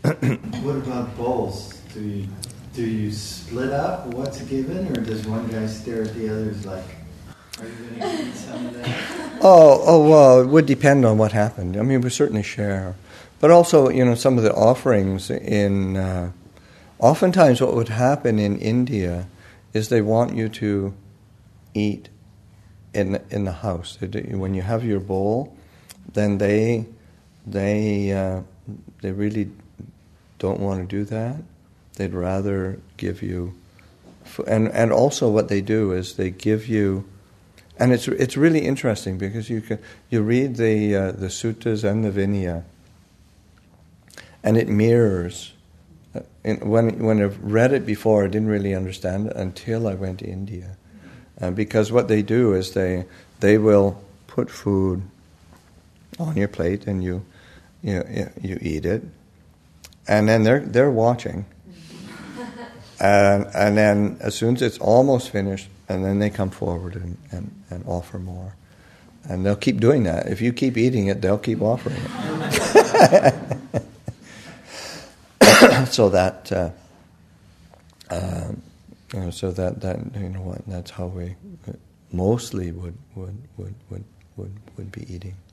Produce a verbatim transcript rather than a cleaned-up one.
What about bowls? Do you do you split up what's given, or does one guy stare at the others like, "Are you going to eat some of that?" Oh, oh, well, it would depend on what happened. I mean, we certainly share, but also, you know, some of the offerings in. Uh, oftentimes, what would happen in India is they want you to eat in in the house. When you have your bowl, then they they uh, they really don't want to do that. They'd rather give you, and and also what they do is they give you, and it's it's really interesting because you can you read the uh, the suttas and the Vinaya, and it mirrors. Uh, in, when when I've read it before, I didn't really understand it until I went to India, uh, because what they do is they they will put food on your plate and you you you eat it, and then they're they're watching. And, and then as soon as it's almost finished, and then they come forward and, and, and offer more. And they'll keep doing that. If you keep eating it, they'll keep offering it. So that, uh, uh, you know, so that, that you know what, that's how we mostly would would would would would, would be eating.